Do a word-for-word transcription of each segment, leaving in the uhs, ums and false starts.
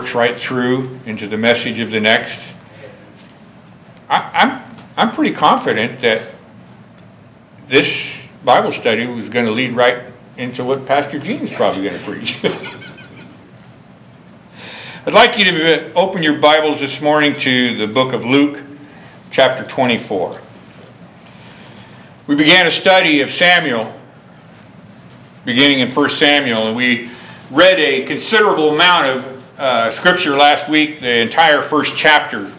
works right through into the message of the next. I, I'm I'm pretty confident that this Bible study was going to lead right into what Pastor Gene is probably going to preach. I'd like you to open your Bibles this morning to the book of Luke, chapter twenty-four. We began a study of Samuel, beginning in First Samuel, and we read a considerable amount of uh, scripture last week, the entire first chapter,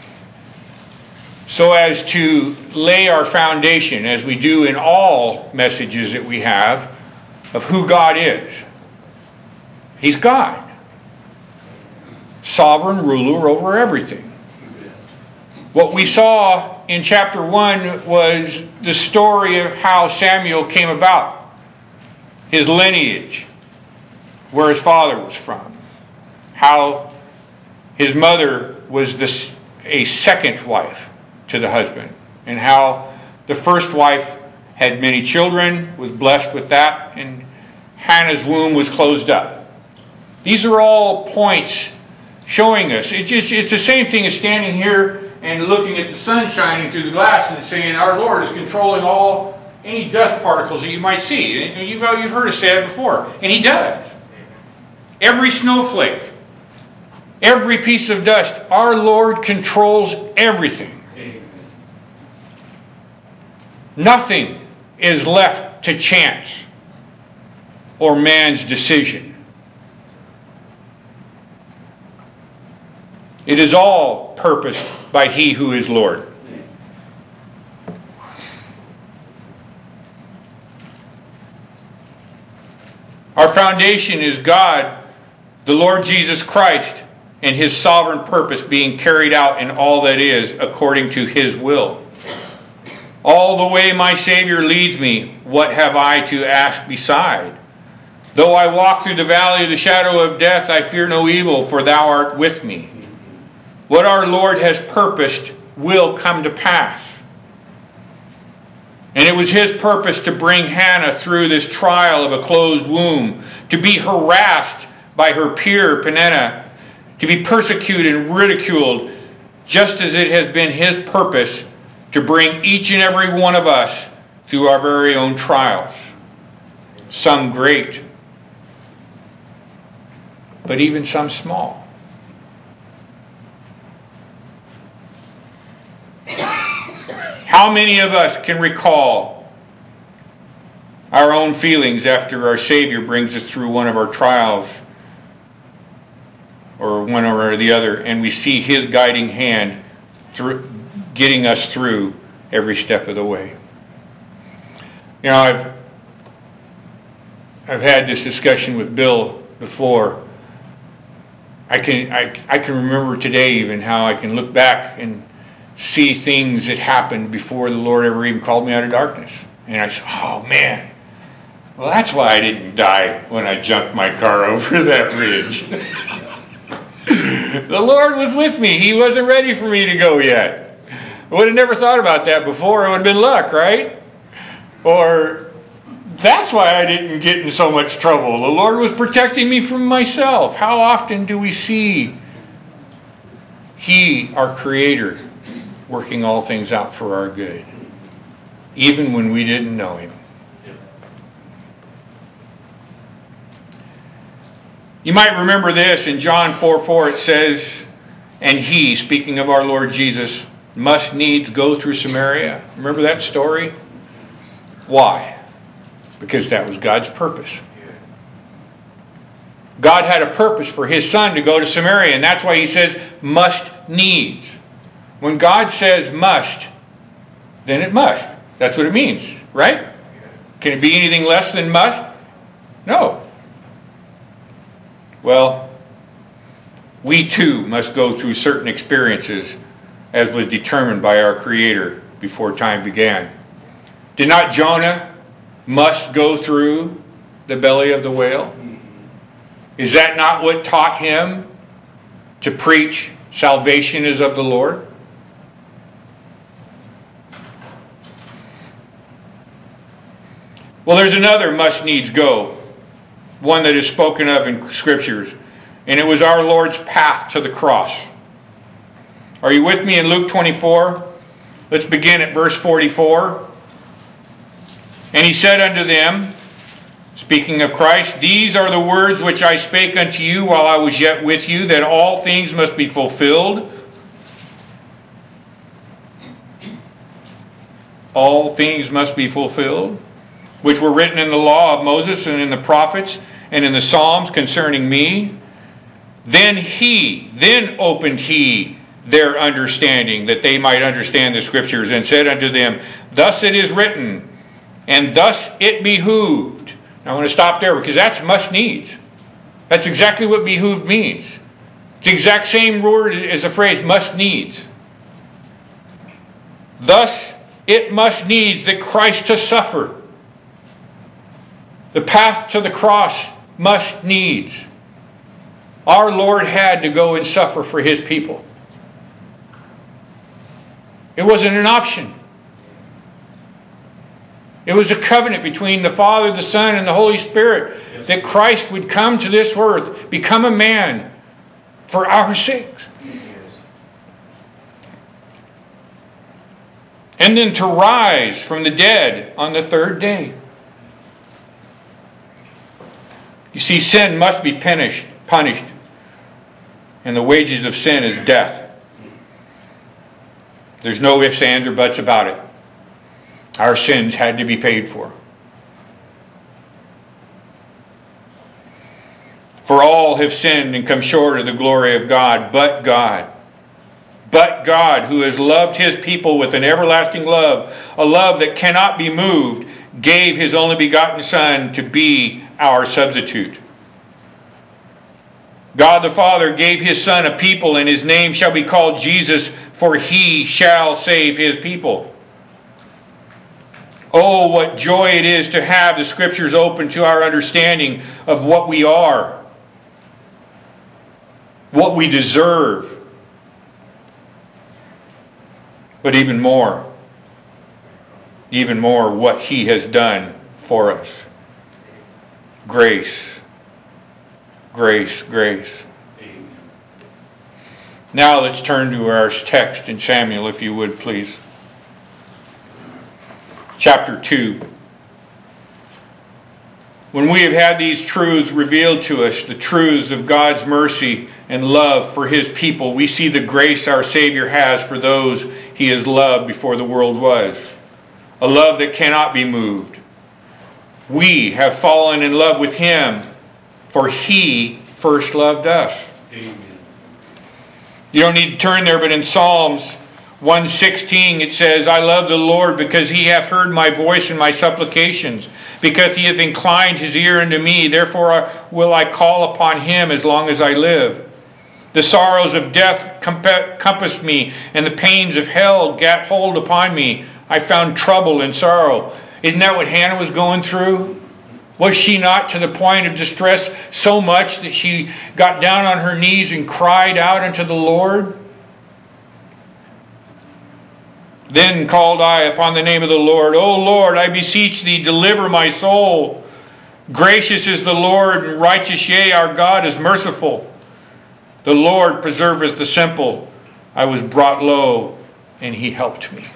so as to lay our foundation, as we do in all messages that we have, of who God is. He's God. Sovereign ruler over everything. What we saw in chapter one was the story of how Samuel came about. His lineage, where his father was from. How his mother was this, a second wife to the husband. And how the first wife had many children, was blessed with that, and Hannah's womb was closed up. These are all points showing us. It just, it's the same thing as standing here and looking at the sun shining through the glass and saying, our Lord is controlling all, any dust particles that you might see. And you've, you've heard us say that before. And He does. Every snowflake, every piece of dust, our Lord controls everything. Nothing is left to chance or man's decision. It is all purposed by He who is Lord. Our foundation is God, the Lord Jesus Christ, and His sovereign purpose being carried out in all that is according to His will. All the way my Savior leads me, what have I to ask beside? Though I walk through the valley of the shadow of death, I fear no evil, for Thou art with me. What our Lord has purposed will come to pass. And it was His purpose to bring Hannah through this trial of a closed womb, to be harassed by her peer Peninnah, to be persecuted and ridiculed, just as it has been His purpose to bring each and every one of us through our very own trials. Some great, but even some small. How many of us can recall our own feelings after our Savior brings us through one of our trials or one or the other, and we see His guiding hand through, getting us through every step of the way? You know, I've I've had this discussion with Bill before. I can I, I can remember today even how I can look back and see things that happened before the Lord ever even called me out of darkness. And I said, oh man, well that's why I didn't die when I jumped my car over that ridge. The Lord was with me. He wasn't ready for me to go yet. I would have never thought about that before. It would have been luck, right? Or that's why I didn't get in so much trouble. The Lord was protecting me from myself. How often do we see He, our Creator, working all things out for our good, even when we didn't know Him? You might remember this in John four four. It says, and He, speaking of our Lord Jesus, must needs go through Samaria. Remember that story? Why? Because that was God's purpose. God had a purpose for His Son to go to Samaria, and that's why He says must needs. When God says must, then it must. That's what it means, right? Can it be anything less than must? No. Well, we too must go through certain experiences as was determined by our Creator before time began. Did not Jonah must go through the belly of the whale? Is that not what taught him to preach salvation is of the Lord? Well, there's another must needs go, one that is spoken of in Scriptures. And it was our Lord's path to the cross. Are you with me in Luke twenty-four? Let's begin at verse forty-four. And he said unto them, speaking of Christ, these are the words which I spake unto you while I was yet with you, that all things must be fulfilled. All things must be fulfilled, which were written in the law of Moses and in the prophets and in the Psalms concerning me. Then he, then opened he their understanding, that they might understand the Scriptures, and said unto them, thus it is written, and thus it behooved. Now I want to stop there, because that's must needs. That's exactly what behooved means. It's the exact same word as the phrase must needs. Thus it must needs that Christ to suffer. The path to the cross must needs. Our Lord had to go and suffer for His people. It wasn't an option. It was a covenant between the Father, the Son, and the Holy Spirit, yes, that Christ would come to this earth, become a man for our sakes. Yes. And then to rise from the dead on the third day. You see, sin must be punished, punished. And the wages of sin is death. There's no ifs, ands, or buts about it. Our sins had to be paid for. For all have sinned and come short of the glory of God, but God. But God, who has loved His people with an everlasting love, a love that cannot be moved, gave His only begotten Son to be our substitute. God the Father gave His Son a people, and His name shall be called Jesus, for He shall save His people. Oh, what joy it is to have the Scriptures open to our understanding of what we are, what we deserve, but even more, even more what He has done for us. Grace, grace, grace. Now let's turn to our text in Samuel, if you would, please. Chapter two. When we have had these truths revealed to us, the truths of God's mercy and love for His people, we see the grace our Savior has for those He has loved before the world was. A love that cannot be moved. We have fallen in love with Him, for He first loved us. Amen. You don't need to turn there, but in Psalms one sixteen it says, I love the Lord because He hath heard my voice and my supplications, because He hath inclined His ear unto me. Therefore will I call upon Him as long as I live. The sorrows of death compassed me, and the pains of hell gat hold upon me. I found trouble and sorrow. Isn't that what Hannah was going through? Was she not to the point of distress so much that she got down on her knees and cried out unto the Lord? Then called I upon the name of the Lord. O Lord, I beseech Thee, deliver my soul. Gracious is the Lord, and righteous, yea, our God is merciful. The Lord preserveth the simple. I was brought low, and He helped me.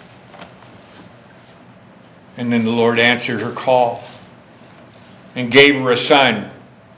And then the Lord answered her call and gave her a son.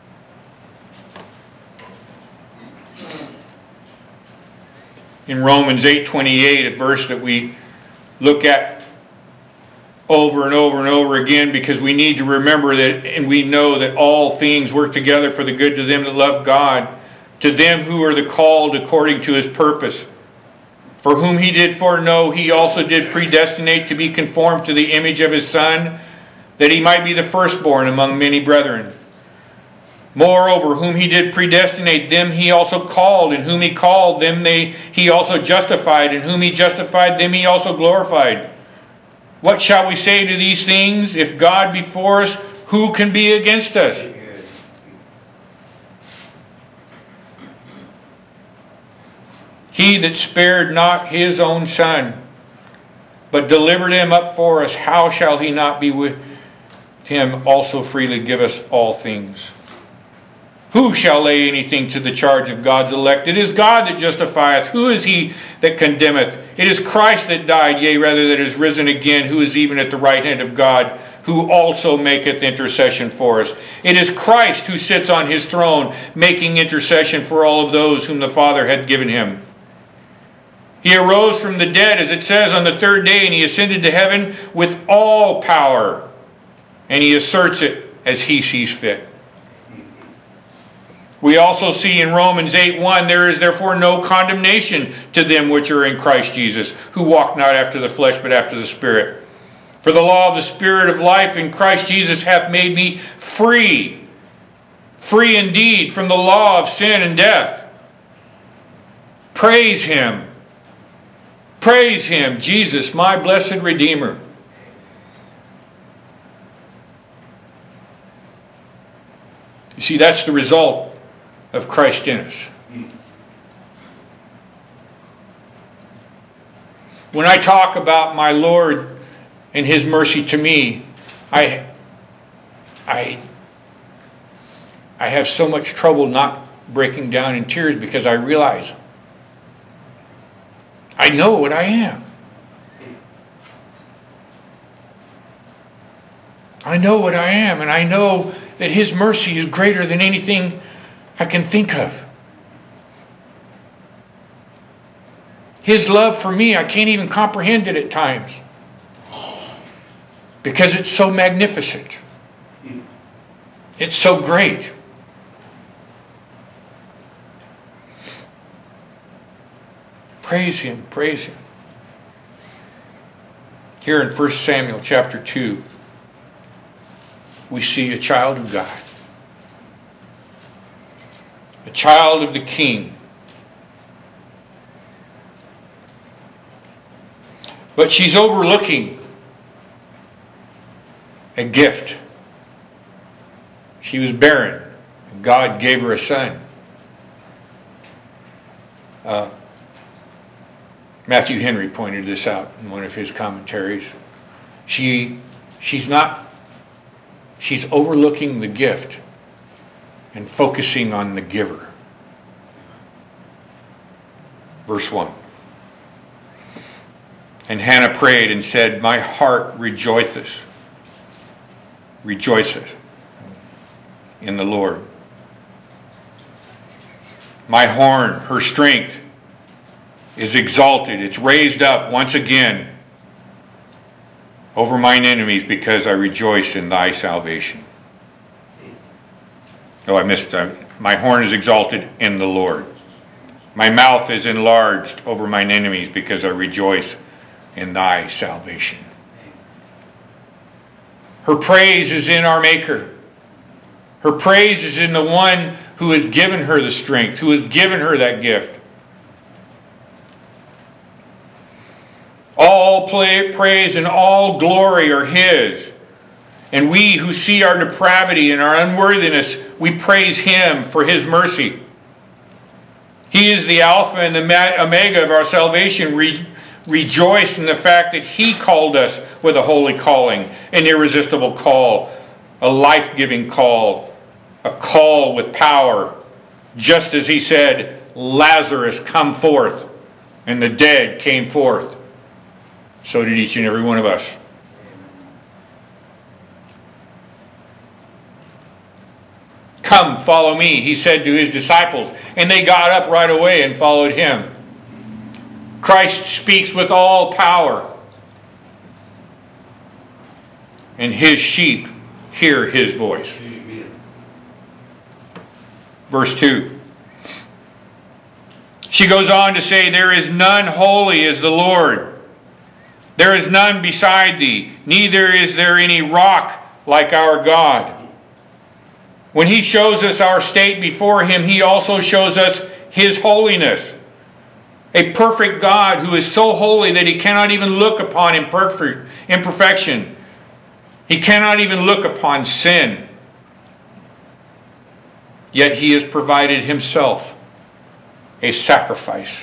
In Romans eight twenty-eight, a verse that we look at over and over and over again, because we need to remember that, and we know that all things work together for the good to them that love God, to them who are the called according to His purpose. For whom He did foreknow, He also did predestinate to be conformed to the image of His Son, that He might be the firstborn among many brethren. Moreover, whom He did predestinate, them He also called, and whom He called, them they He also justified, and whom He justified, them He also glorified. What shall we say to these things? If God be for us, who can be against us? He that spared not His own Son, but delivered Him up for us, how shall He not be with Him also freely give us all things? Who shall lay anything to the charge of God's elect? It is God that justifieth. Who is he that condemneth? It is Christ that died, yea, rather that is risen again, who is even at the right hand of God, who also maketh intercession for us. It is Christ who sits on his throne, making intercession for all of those whom the Father hath given him. He arose from the dead, as it says, on the third day, and he ascended to heaven with all power, and he asserts it as he sees fit. We also see in Romans eight one, there is therefore no condemnation to them which are in Christ Jesus, who walk not after the flesh, but after the Spirit. For the law of the Spirit of life in Christ Jesus hath made me free, free indeed from the law of sin and death. Praise him. Praise him, Jesus, my blessed Redeemer. You see, that's the result of Christ in us. When I talk about my Lord and his mercy to me, I, I, I have so much trouble not breaking down in tears because I realize I know what I am. I know what I am, and I know that his mercy is greater than anything I can think of. His love for me, I can't even comprehend it at times, because it's so magnificent. It's so great. Praise him, praise him. Here in First Samuel chapter two, we see a child of God. A child of the King. But she's overlooking a gift. She was barren. And God gave her a son. Uh, Matthew Henry pointed this out in one of his commentaries. She, she's not, she's overlooking the gift and focusing on the giver. Verse one. And Hannah prayed and said, my heart rejoiceth, rejoiceth in the Lord. My horn, her strength, is exalted. It's raised up once again over mine enemies, because I rejoice in thy salvation. Oh, I missed that. My horn is exalted in the Lord. My mouth is enlarged over mine enemies, because I rejoice in thy salvation. Her praise is in our Maker. Her praise is in the one who has given her the strength, who has given her that gift. All praise and all glory are his. And we who see our depravity and our unworthiness, we praise him for his mercy. He is the Alpha and the Omega of our salvation. Re- rejoice in the fact that he called us with a holy calling, an irresistible call, a life-giving call, a call with power. Just as he said, Lazarus, come forth, and the dead came forth. So did each and every one of us. Come, follow me, he said to his disciples. And they got up right away and followed him. Christ speaks with all power. And his sheep hear his voice. Verse two. She goes on to say, there is none holy as the Lord. There is none beside thee, neither is there any rock like our God. When he shows us our state before him, he also shows us his holiness. A perfect God who is so holy that he cannot even look upon imperfect, imperfection. He cannot even look upon sin. Yet he has provided himself a sacrifice,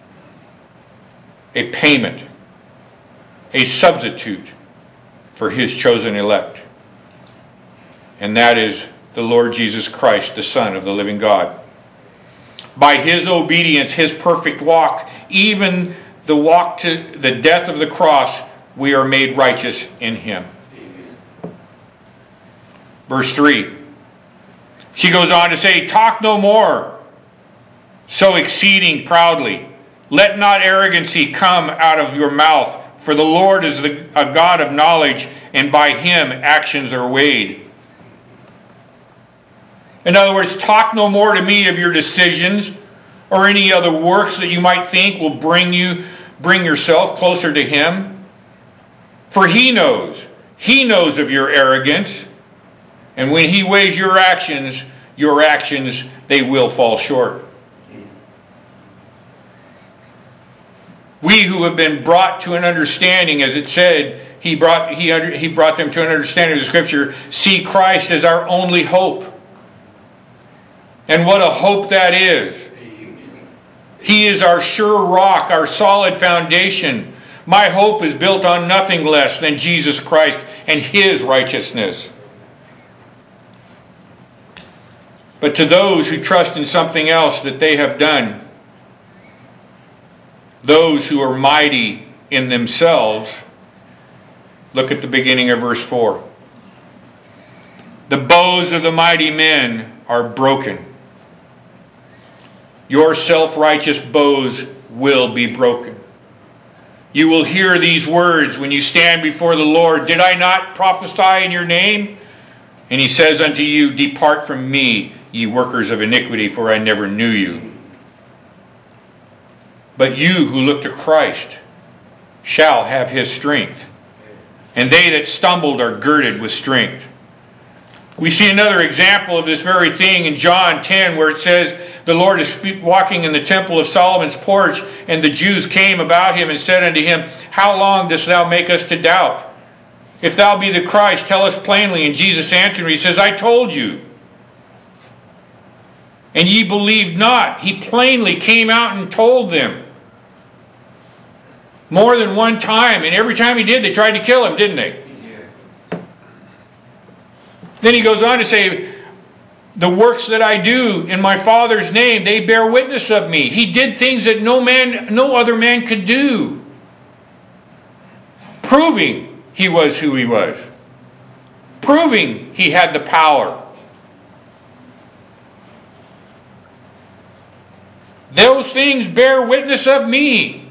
a payment, a substitute for his chosen elect. And that is the Lord Jesus Christ, the Son of the living God. By his obedience, his perfect walk, even the walk to the death of the cross, we are made righteous in him. Amen. Verse three. She goes on to say, talk no more, so exceeding proudly. Let not arrogancy come out of your mouth, for the Lord is the, a God of knowledge, and by him actions are weighed. In other words, talk no more to me of your decisions or any other works that you might think will bring you, bring yourself closer to him. For he knows, he knows of your arrogance, and when he weighs your actions, your actions, they will fall short. We who have been brought to an understanding, as it said, he brought, he, under, he brought them to an understanding of the Scripture, see Christ as our only hope. And what a hope that is. He is our sure rock, our solid foundation. My hope is built on nothing less than Jesus Christ and his righteousness. But to those who trust in something else that they have done, those who are mighty in themselves, look at the beginning of verse four. The bows of the mighty men are broken. Your self-righteous bows will be broken. You will hear these words when you stand before the Lord. Did I not prophesy in your name? And he says unto you, depart from me, ye workers of iniquity, for I never knew you. But you who look to Christ shall have his strength. And they that stumbled are girded with strength. We see another example of this very thing in John ten, where it says, the Lord is walking in the temple of Solomon's porch, and the Jews came about him and said unto him, how long dost thou make us to doubt? If thou be the Christ, tell us plainly. And Jesus answered, he says, I told you, and ye believed not. He plainly came out and told them. More than one time, and every time he did, they tried to kill him, didn't they? Yeah. Then he goes on to say, the works that I do in my Father's name, they bear witness of me. He did things that no man, no other man could do, proving he was who he was, proving he had the power. Those things bear witness of me.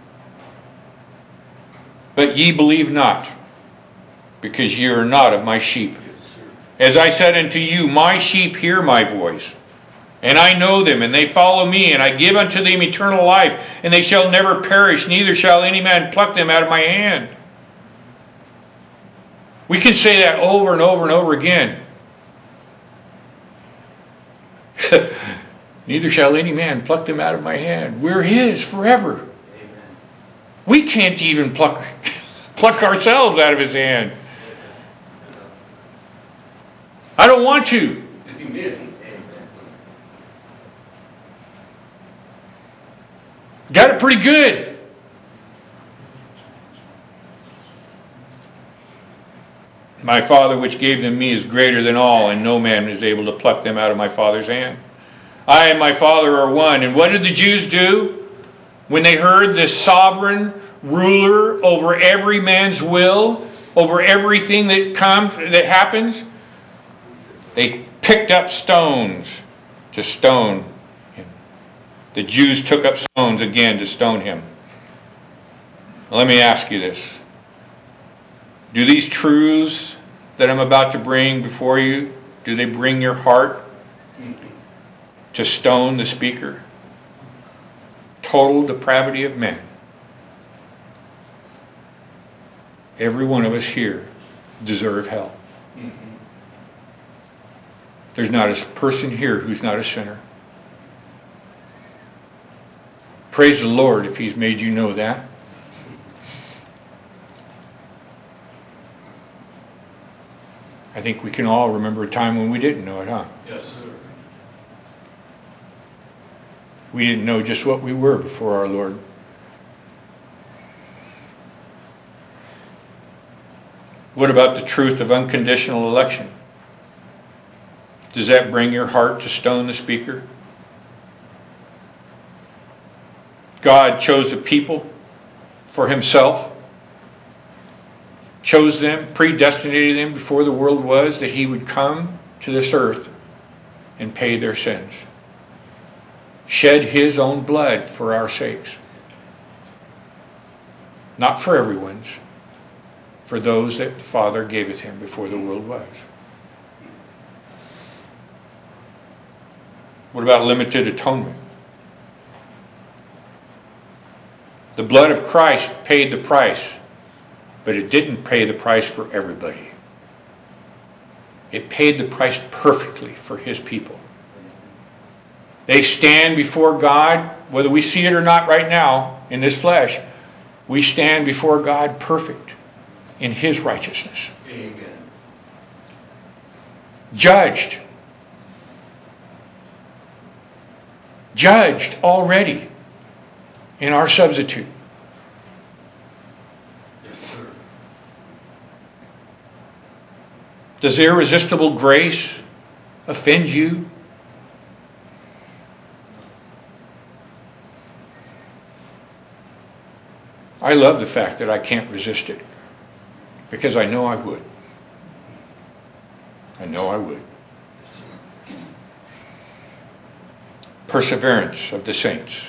But ye believe not, because ye are not of my sheep. As I said unto you, my sheep hear my voice, and I know them, and they follow me, and I give unto them eternal life, and they shall never perish, neither shall any man pluck them out of my hand. We can say that over and over and over again. Neither shall any man pluck them out of my hand. We're his forever. Amen. We can't even pluck, pluck ourselves out of his hand. I don't want to. Amen. Got it pretty good. My Father which gave them me is greater than all, and no man is able to pluck them out of my Father's hand. I and my Father are one. And what did the Jews do when they heard this sovereign ruler over every man's will, over everything that comes, that happens? They picked up stones to stone him. The Jews took up stones again to stone him. Let me ask you this. Do these truths that I'm about to bring before you, do they bring your heart to stone the speaker? Total depravity of man. Every one of us here deserve hell. There's not a person here who's not a sinner. Praise the Lord if he's made you know that. I think we can all remember a time when we didn't know it, huh? Yes, sir. We didn't know just what we were before our Lord. What about the truth of unconditional election? Does that bring your heart to stone the speaker? God chose a people for himself, chose them, predestinated them before the world was, that he would come to this earth and pay their sins. Shed his own blood for our sakes. Not for everyone's, for those that the Father gaveth him before the world was. What about limited atonement? The blood of Christ paid the price, but it didn't pay the price for everybody. It paid the price perfectly for his people. They stand before God, whether we see it or not right now in this flesh, we stand before God perfect in his righteousness. Amen. Judged. Judged already in our substitute. Yes, sir. Does irresistible grace offend you? I love the fact that I can't resist it, because I know I would. I know I would. Yes, sir. Perseverance of the saints.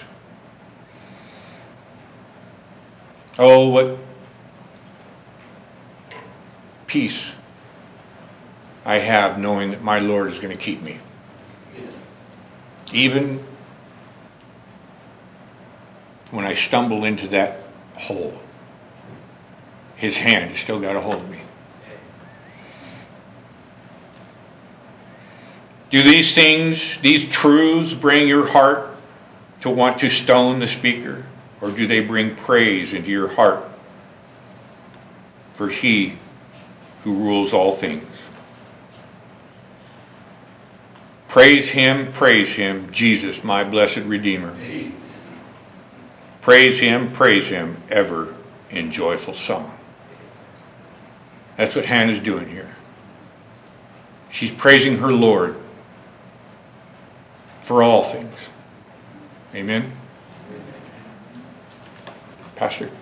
Oh, what peace I have knowing that my Lord is going to keep me. Yeah. Even when I stumble into that hole, his hand has still got a hold of me. Do these things, these truths, bring your heart to want to stone the speaker? Or do they bring praise into your heart for he who rules all things? Praise him, praise him, Jesus, my blessed Redeemer. Amen. Praise him, praise him, ever in joyful song. That's what Hannah's doing here. She's praising her Lord for all things. Amen? Pastor?